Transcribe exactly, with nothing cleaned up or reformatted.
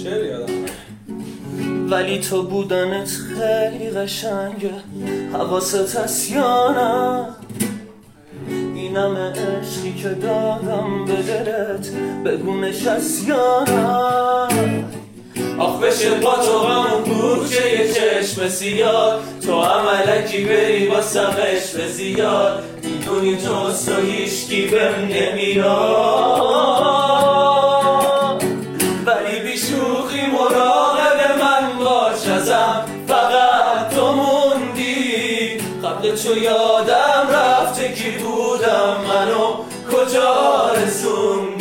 شعر یادم ولی تو بودنت خیلی قشنگه، حواست هست یا نه؟ اینم عشقی که دادم به دلت، بگونش هست یا نه؟ آخ بشه با تو همون بوچه یه چشم سیاد، تو هم علکی بری با سمش به زیاد، میدونی جز تو هیچکی بهم نمیاد، ولی بی شوخی مراقب من باش ازم، فقط تو موندی. قبل تو یادم رفته کی بودم، منو کجا رسوندی.